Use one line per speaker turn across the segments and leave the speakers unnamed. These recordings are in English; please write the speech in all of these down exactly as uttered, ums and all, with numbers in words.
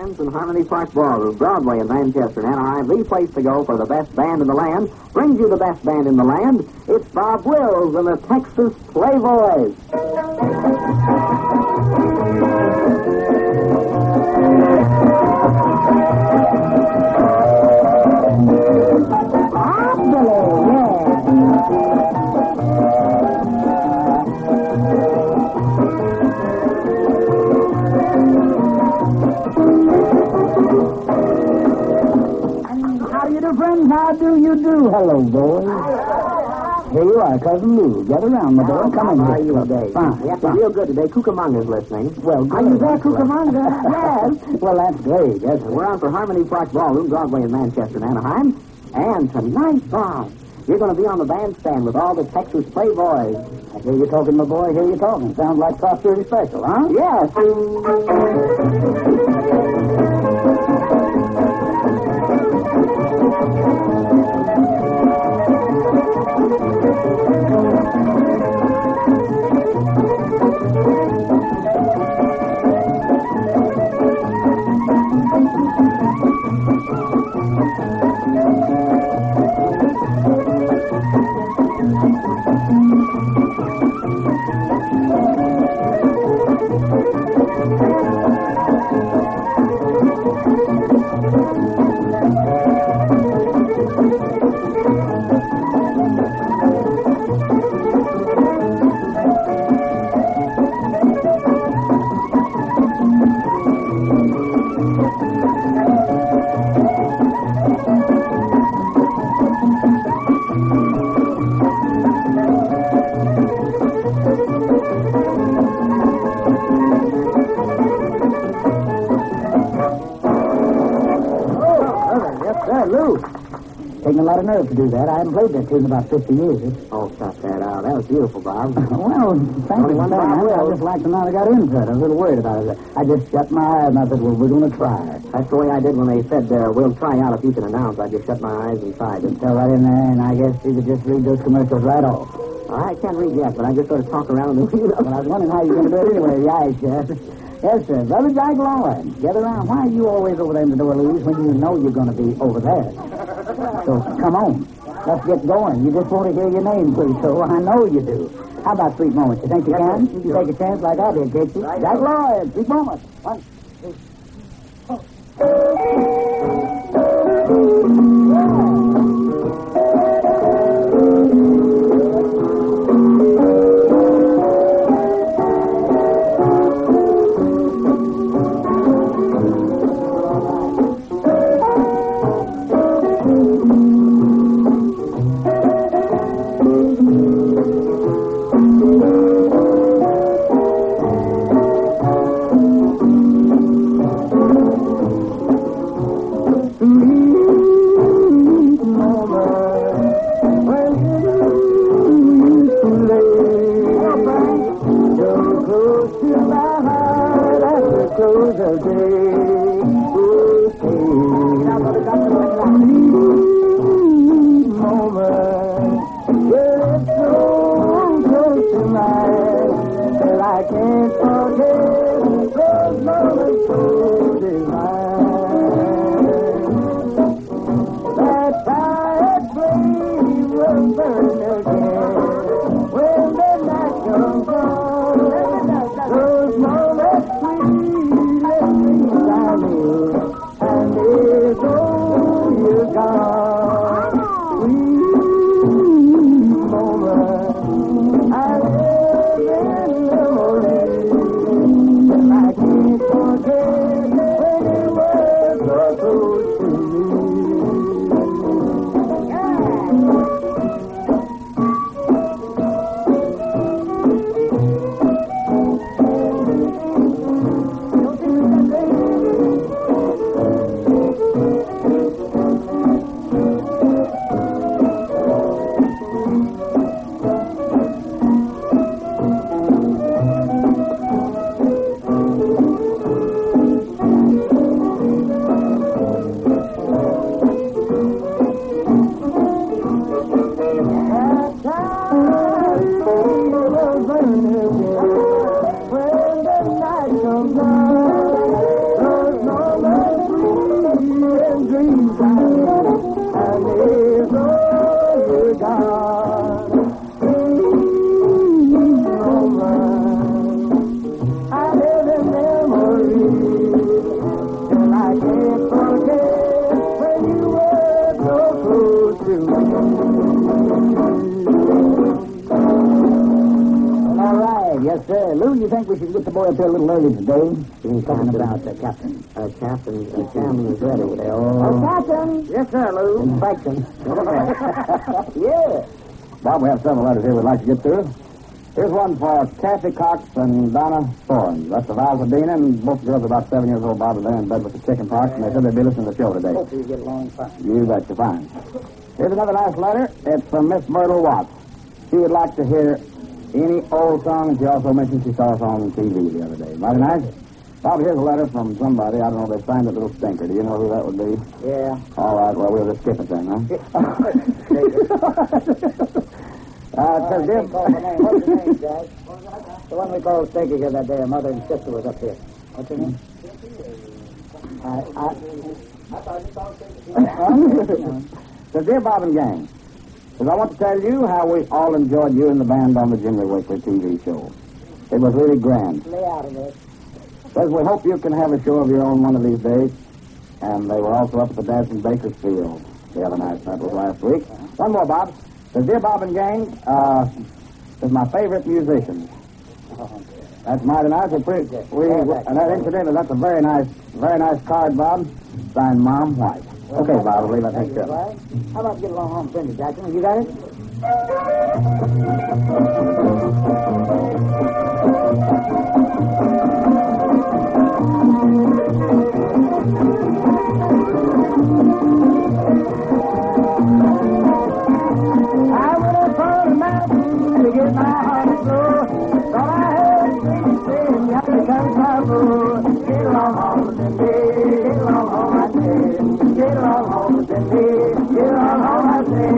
Friends in Harmony Park Ballroom, Broadway in Manchester and Anaheim, the place to go for the best band in the land, brings you the best band in the land. It's Bob Wills and the Texas Playboys.
How do you do? Hello, boys. Here you are, Cousin Lou. Get around, my boy. Come in.
How are you today?
Fine.
Yes, fine. Real good today. Cucamonga's listening.
Well, good.
Are you there, Cucamonga? Yes.
Well, that's great. Yes,
We're on for Harmony Park Ballroom, Broadway in Manchester and Anaheim. And tonight, Bob, you're going to be on the bandstand with all the Texas Playboys.
I hear you talking, my boy. I hear you talking. Sounds like Top thirty Special, huh?
Yes.
Taking a lot of nerve to do that. I haven't played that tune in about fifty years.
Oh, cut that out. That was beautiful, Bob.
Well, thank you for saying that. I just like to know I got into it. I was a little worried about it. I just shut my eyes and I said, well, we're going to try.
That's the way I did when they said, uh, we'll try out if you can announce. I just shut my eyes and tried it.
Fell right in there, and I guess you could just read those commercials right off.
I can't read yet, but I just sort of talk around and you know.
Well, I was wondering how you were going to do it anyway. Yeah, Chef. Yes, sir. Brother Jack Lloyd, get around. Why are you always over there in the door, Louise, when you know you're going to be over there? So, come on. Let's get going. You just want to hear your name, please, so I know you do. How about Sweet Moments? You think you can? You take a chance like I did, can't you? Jack Lloyd, Sweet Moments. One, two, four. days, oh, you're gone. Over. I live in memories, and I can't forget when you were so close to me. All right, yes, sir. Lou, you think we should get the boy up here a little early today? He's talking about the captain.
Uh, Captain, uh, Captain is ready.
Oh, Captain.
Yes, sir, Lou.
Inspection.
Yeah.
Bob, we have several letters here we'd like to get through. Here's one for Kathy Cox and Donna Thorne. That's of Altadena, and both girls are about seven years old, Bob, and they're in bed with the chicken pox, and they said they'd be listening to the show today.
Hope you get along fine.
You betcha, fine. Here's another nice letter. It's from Miss Myrtle Watts. She would like to hear any old song, and she also mentioned she saw us on T V the other day. Mighty nice. Bob, here's a letter from somebody. I don't know, they signed it Little Stinker. Do you know who that would be?
Yeah.
All right, well, we'll just skip it then, huh? Uh,
Uh, I can't call the name. What's your name, Jack? The one we called Stinky here that day. Her mother and sister was up here. What's her name? I, I...
So, dear Bob and gang, because I want to tell you how we all enjoyed you and the band on the Jimmy Wakely T V show. It was really grand.
Lay out of it.
Says we hope you can have a show of your own one of these days. And they were also up at the Dancing Bakersfield the other night. That was last week. One more, Bob. Says, dear Bob and gang, uh, is my favorite musician.
Oh,
That's mighty nice. We, pre- we, and that incidentally, that's a very nice, very nice card, Bob. Signed Mom White. Okay, Bob, I believe I take care of it.
Right. How about get along home, Cindy Jackson? Have you got it? I went up on the mountain to get my heart slow. Thought I heard Cindy saying, "Yonder comes my road." Get along home, Cindy. Get along home, I say. Get along home, Cindy. Get along home, I say.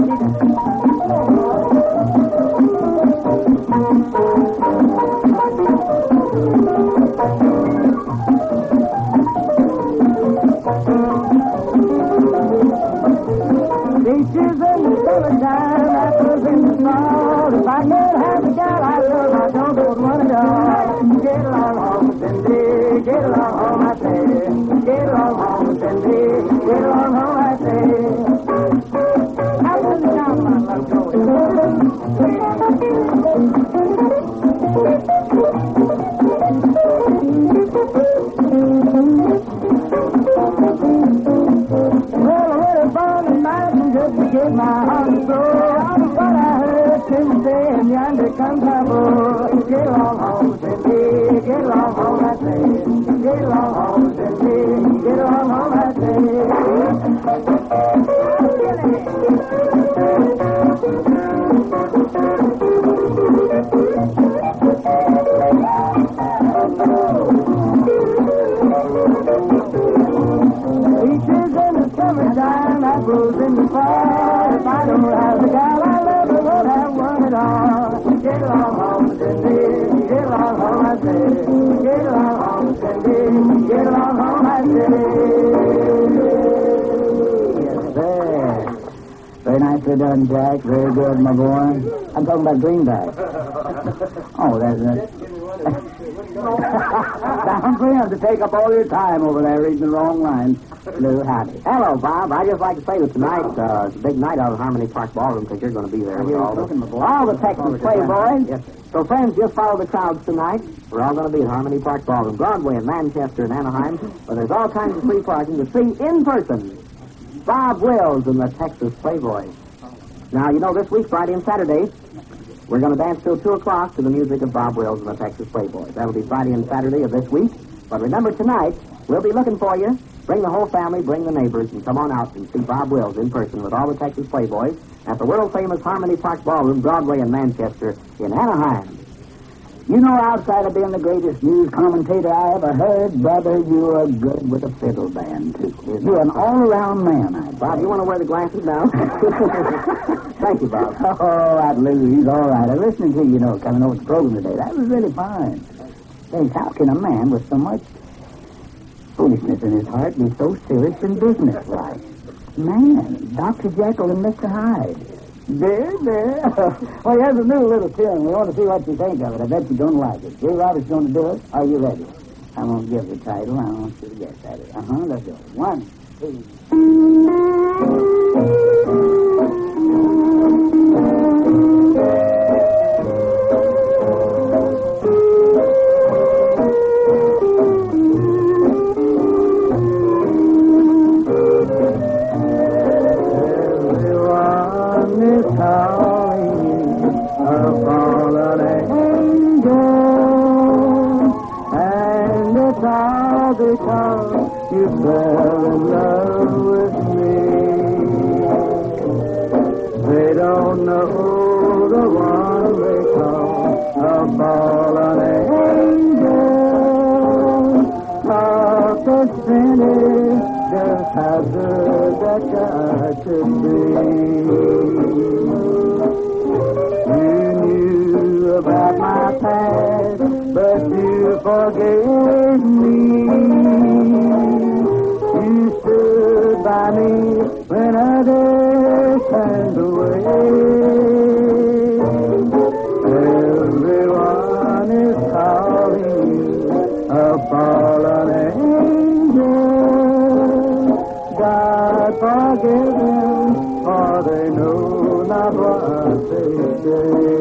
Beaches in the summertime, apples in the fall. If I could have the gal I love, I don't want one at all. Get along home, Cindy. Get along home, I say. Get along home, Cindy. Get along home, I say. Apples down, my love, going. Well, I went up on the mountain just to get my heart so. But I heard Cindy saying, "Yonder comes my boy." Get along home, Cindy. Get along home, I say. Get along home, Cindy. Get along home, I say. Beaches in the summertime, apples in the fall. If I don't have the gal I love, I won't have one at all. Get along home, Cindy. Get along home, I say. Get along home, Cindy. Get along home, I say. Yes, sir. Very nicely done, Jack. Very good, my boy. I'm talking about greenback. Oh, that's it. Down for him to take up all your time over there reading the wrong lines. Lou, howdy.
Hello, Bob. I'd just like to say that tonight, uh, it's a big night out at Harmony Park Ballroom because you're going to be there with all the, all the Texas Playboys. Yes. So, friends, just follow the crowds tonight. We're all going to be at Harmony Park Ballroom, Broadway in Manchester and Anaheim, where there's all kinds of free parking to see in person Bob Wills and the Texas Playboys. Now, you know, this week, Friday and Saturday, we're going to dance till two o'clock to the music of Bob Wills and the Texas Playboys. That'll be Friday and Saturday of this week. But remember, tonight, we'll be looking for you. Bring the whole family, bring the neighbors, and come on out and see Bob Wills in person with all the Texas Playboys at the world-famous Harmony Park Ballroom, Broadway in Manchester in Anaheim.
You know, outside of being the greatest news commentator I ever heard, brother, you are good with a fiddle band, too. You're an all-around man, I
Bob, you want to wear the glasses now? Thank you, Bob.
Oh, that Lou, he's all right. I'm listening to you, you know, coming over to the program today. That was really fine. Thanks, how can a man with so much foolishness in his heart be so serious and businesslike? Man, Doctor Jekyll and Mister Hyde. There, there. Well, here's a new little tune. We want to see what you think of it. I bet you're going to like it. Jay Roberts going to do it. Are you ready? I'm going to give the title. I want you to guess at it. Uh-huh, let's go. One, two.
Because you fell in love with me. They don't know the one they call a fallen angel. Not the sinner just has heard that God should be. You knew about my past, but you forgave me. You stood by me when others turned away. Everyone is calling you a fallen angel. God forgive them, for they know not what they say.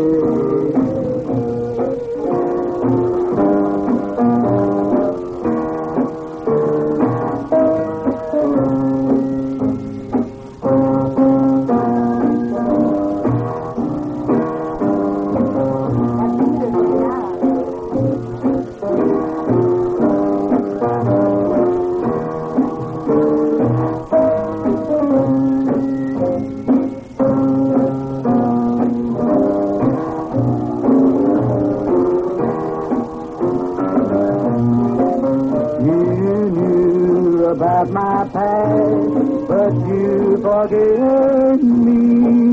About my past, but you forgave me.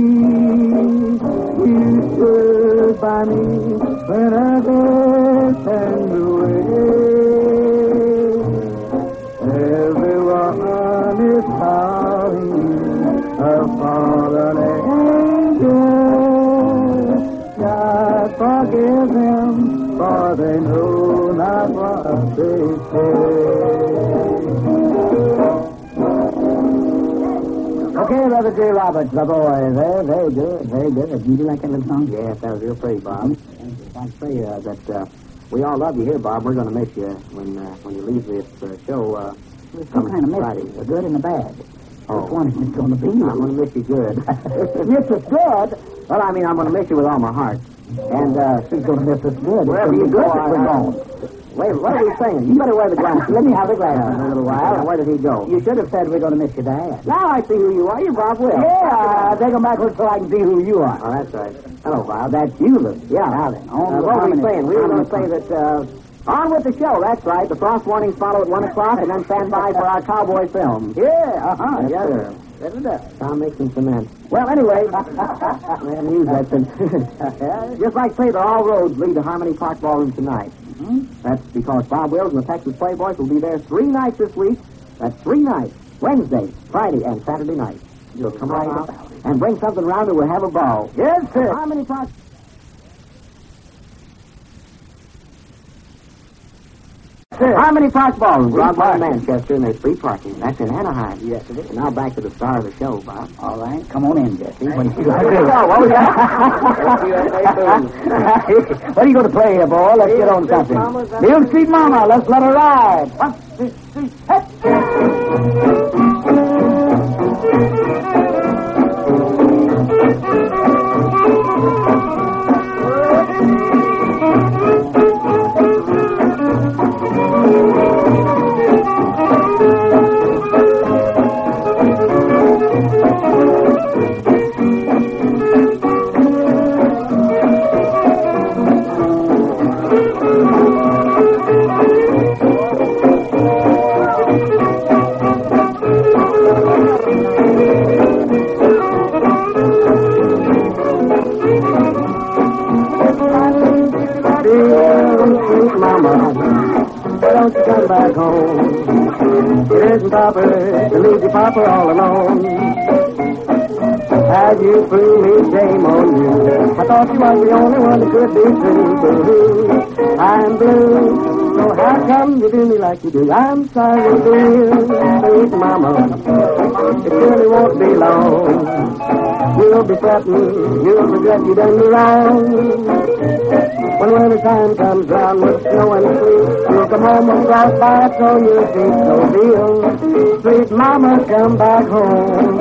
You stood by me when others turned away. Everyone is calling you a fallen angel. God forgive them, for they know not what they say.
Okay, Brother J. Roberts, the boy. Very, very good, very good. Did you like that little song?
Yes, that was real pretty, Bob. Mm-hmm. I'd say uh, that uh, we all love you here, Bob. We're going to miss you when uh, when you leave this uh, show. Uh,
There's some kind of miss
Friday.
The good and the bad.
Oh.
Which one is it going to be?
I'm going to miss you good.
Miss us good?
Well, I mean, I'm going to miss you with all my heart. And uh,
she's going to miss us good.
Wherever you go,
I, we're going.
Wait, what are we saying? You better wear the glasses.
Let me have the glasses in a little while.
Where did he go?
You should have said we're going to miss your dad.
Now I see who you are. You're Bob Will.
Yeah, take him backwards so I can see who you are.
Oh, that's right. Hello, Bob.
That's you, Lou.
Yeah.
Now then, on
Uh,
with
what were we
harmony.
saying? We were going to say that, uh, on with the show. That's right. The frost warnings follow at one o'clock, and then stand by for our cowboy film.
Yeah, uh-huh.
Yes,
Yes,
sir.
Yes, it does.
Tom Mason cement. Well, anyway, I haven't used that since. Just like say that all roads lead to Harmony Park Ballroom tonight.
Mm-hmm.
That's because Bob Wills and the Texas Playboys will be there three nights this week. That's three nights. Wednesday, Friday, and Saturday night. You'll come right out and bring something around and we'll have a ball.
Yes, sir.
Harmony Park.
Sir.
Harmony Park Ballroom,
Free
Broadway,
parking.
Manchester, and there's free parking. That's in Anaheim.
Yes, it is.
Now back to the star of the show, Bob.
All right, come on in, Jesse. What do you
What was that?
What are you going to play here, boy? Let's get on something. Bill Street Mama, let's let her ride. One, two, three, hey!
why don't you come back home? It isn't proper to leave your papa all alone. As you threw me, shame on you. I thought you was the only one that could be true. Boo-hoo, I'm blue. So how come you do me like you do? I'm sorry, dear, sweet mama. It surely won't be long. You'll be fretting, you'll regret you done me wrong. When winter time comes round with snow and sleet, you'll come home with frostbites on your feet. So dear, sweet mama, come back home.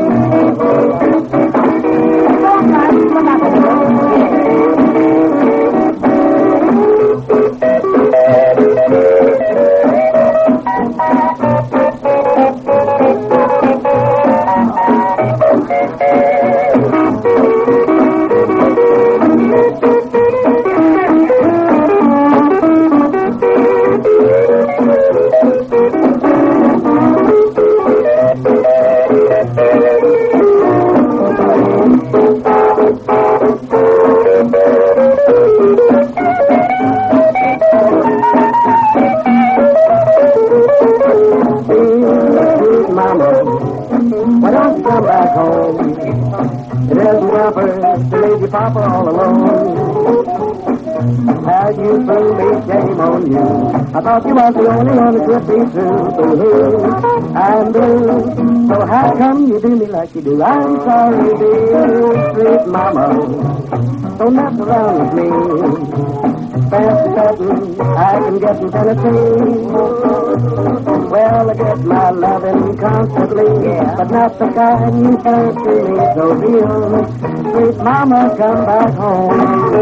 Papa all alone. How you threw me, shame on you. I thought you was the only one that could be true. Boo-hoo, I'm blue. So how come you do me like you do? I'm sorry, dear, sweet mama. Don't mess around with me. Fancy betting I can get in Tennessee. Well, I get my loving constantly, yeah, but not the kind you fancy me. So dear, sweet mama, come back home.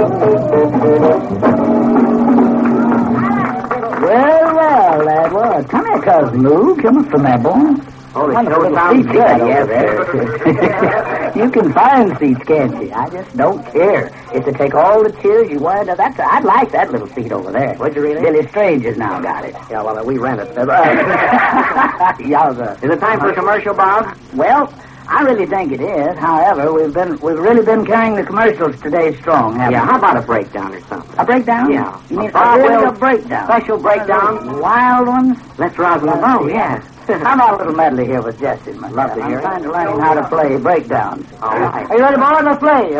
Well, well, lad, what? Come here, Cousin Lou. Come up from there, boy.
Oh, the
Come
show
on,
sounds
seats
good,
right
yes,
over there. You can find seats, can't you? I just don't care. If they take all the chairs you want, that's I'd like that little seat over there.
Would you really?
Billy Strange has now got it.
Yeah, well, uh, we rent it. Uh,
Yowza.
Is it time for a commercial, Bob?
Well, I really think it is. However, we've been we've really been carrying the commercials today strong, haven't
Yeah,
we?
how about a breakdown or something?
A breakdown?
Yeah.
You mean
A Bob
a real
Wills
breakdown?
special breakdown?
Wild ones?
Let's rouse the boat, yes.
How about a little medley here with Jesse, my
Love
friend?
to hear
I'm
it.
trying to learn him how to play breakdowns.
All right.
Are you ready, boys? Let's play.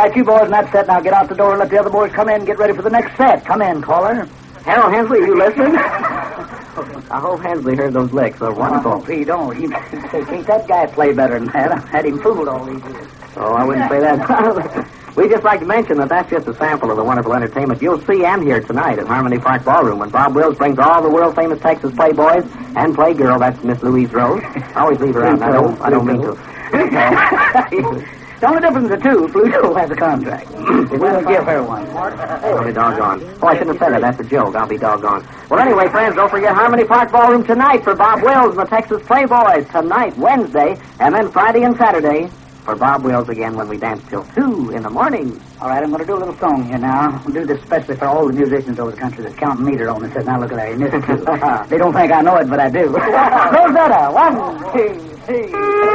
right, you boys in that set, now get out the door and let the other boys come in and get ready for the next set. Come in, caller.
Harold Hensley, you listening? I hope Hensley heard those licks. They're wonderful.
Oh, he don't. He, can't that guy play better than that? I've had him fooled all these years.
Oh, I wouldn't say that. We'd just like to mention that that's just a sample of the wonderful entertainment you'll see and hear tonight at Harmony Park Ballroom when Bob Wills brings all the world-famous Texas playboys and playgirl, that's Miss Louise Rose. I always leave her out. I don't, I don't mean to.
The only difference is the two, Pluto has a contract. We'll give her one.
I'll be doggone. Oh, I shouldn't have said that. That's a joke. I'll be doggone. Well, anyway, friends, don't forget Harmony Park Ballroom tonight for Bob Wills and the Texas Playboys. Tonight, Wednesday, and then Friday and Saturday for Bob Wills again when we dance till two in the morning.
All right, I'm going to do a little song here now. I'll do this especially for all the musicians over the country that's counting meter on and says, now look at that, he missed two. They don't think I know it, but I do. Rosetta, one, two, three.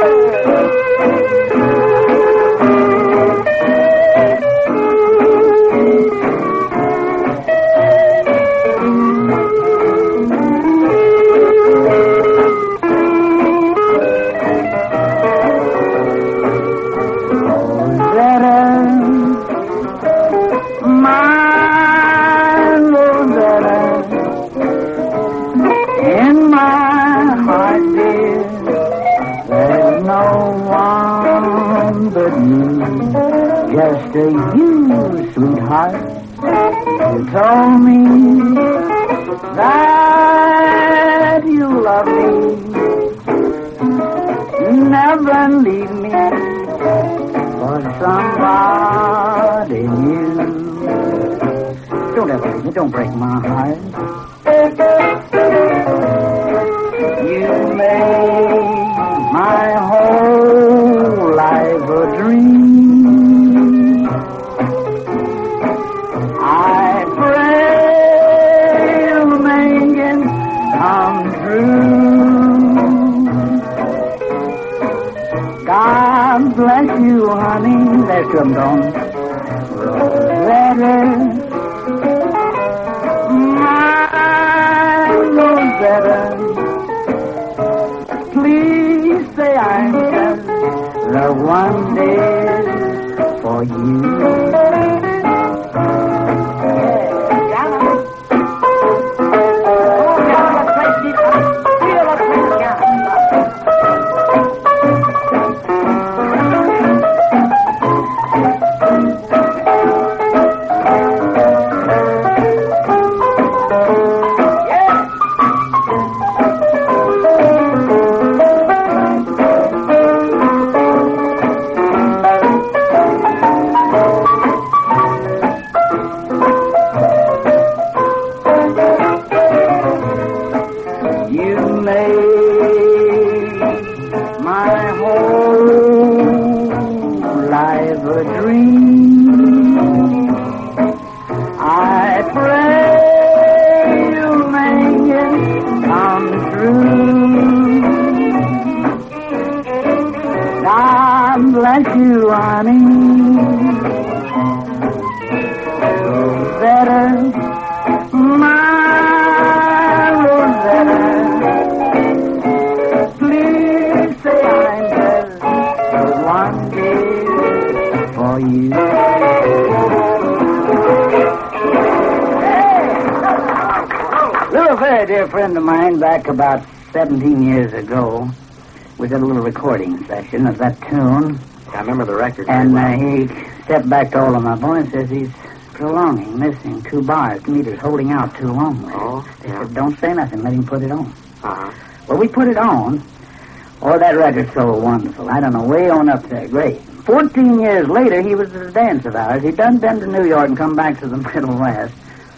Just to you, sweetheart, you told me that you love me, never leave me for somebody new. Don't ever leave me, don't break my heart. You made my whole life a dream. God bless you, honey. There's two of them gone. Rosetta, my Rosetta, please say I'm just the one day for you. Back about seventeen years ago, we did a little recording session of that tune.
I remember the record.
And uh, he stepped back to all of my boys and says he's prolonging, missing two bars, meters, holding out too long.
Oh,
they
yeah.
said, don't say nothing, let him put it on.
Uh-huh.
Well, we put it on. Oh, that record's so wonderful. I don't know, way on up there, great. Fourteen years later, he was at a dance of ours. He'd done been to New York and come back to the Middle West.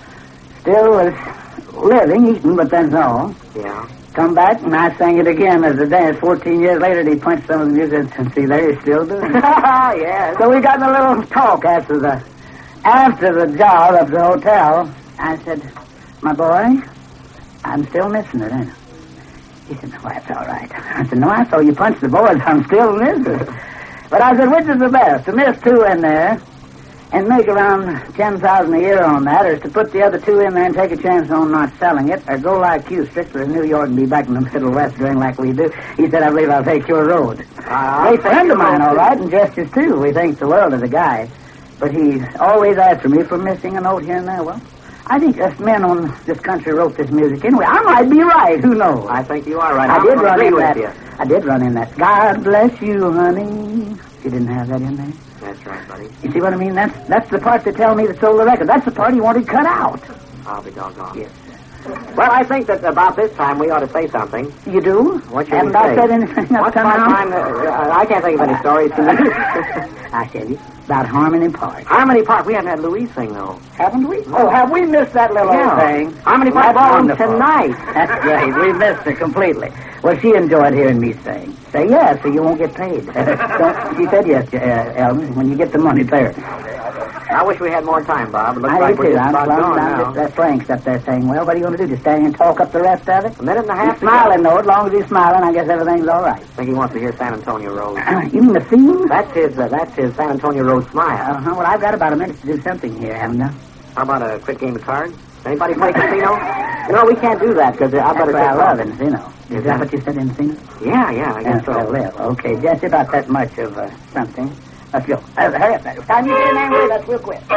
Still was living, eating, but that's all.
Yeah.
Come back, and I sang it again as a dance. Fourteen years later, he punched some of the musicians, and see, there he's still doing it.
Yeah.
So we got in a little talk after the after the job at the hotel. I said, my boy, I'm still missing it, ain't I? He said, no, that's all right. I said, no, I saw you punch the boys. I'm still missing it. But I said, which is the best, to miss two in there and make around ten thousand a year on that, or is to put the other two in there and take a chance on not selling it, or go like you, stick to New York and be back in the Middle West doing like we do? He said, I believe I'll take your road. Uh, Great friend of mine, all right, and Gestures, too. We think the world of the guy. But he's always after me for missing a note here and there. Well, I think us men on this country wrote this music anyway. I might be right. Who knows?
I think you are right.
I
I'm
did run in
with
that.
You.
I did run in that. God bless you, honey. You didn't have that in there.
That's right, buddy.
You see what I mean? That's that's the part that tell me that sold the record. That's the part he wanted cut out.
I'll be doggone.
Yes.
Well, I think that about this time we ought to say something.
You do?
What should
Haven't
we
I
say?
said anything up
What's
to
my
now?
time? Uh, I can't think of any stories.
I tell you, about Harmony Park.
Harmony Park. We haven't had Louise sing, though.
Haven't we? Oh, have we missed that little
Yeah.
old thing?
Harmony Park
That's
Ballroom
wonderful.
tonight.
That's great. We missed her completely. Well, she enjoyed hearing me sing. Say yes, or you won't get paid. Don't, she said yes, uh, Ellen. When you get the money, pay her.
I wish we had more time, Bob. It looks
I
like
do
we're
too.
just
I'm
about
plumb
gone
down.
now.
That Frank's up there saying, well, what are you going to do? Just stand here and talk up the rest of it?
A minute and a half.
He's smiling, though. As long as he's smiling, I guess everything's all right.
I think he wants to hear San Antonio Road.
You mean the theme?
That's his. Uh, that's his San Antonio Road smile.
Uh-huh. Well, I've got about a minute to do something here, haven't I?
How about a quick game of cards? Anybody play casino? No, we can't do that because I better
That's what I
take
love
off.
Encino. Is that what you said, Encino?
Yeah, yeah, I guess
That's what I
so.
live. Okay, just about that much of uh, something. Let's go. Uh, hurry up. It's time you get in there and wait. That's real quick.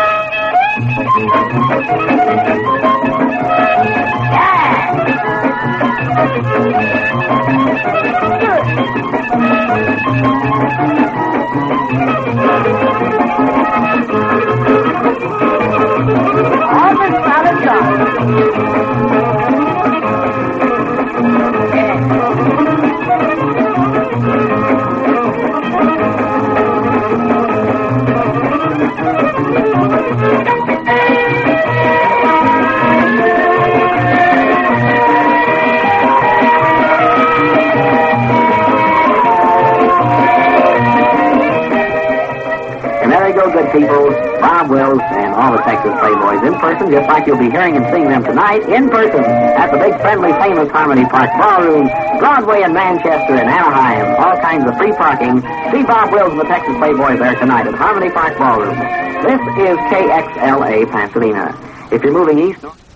All this solid job.
And there they go, good people. Bob Wills and all the Texas Playboys in person, just like you'll be hearing and seeing them tonight, in person at the big, friendly, famous Harmony Park Ballroom, Broadway in Manchester and Anaheim. All kinds of free parking. See Bob Wills and the Texas Playboys there tonight at Harmony Park Ballroom. This is K X L A Pasadena. If you're moving east...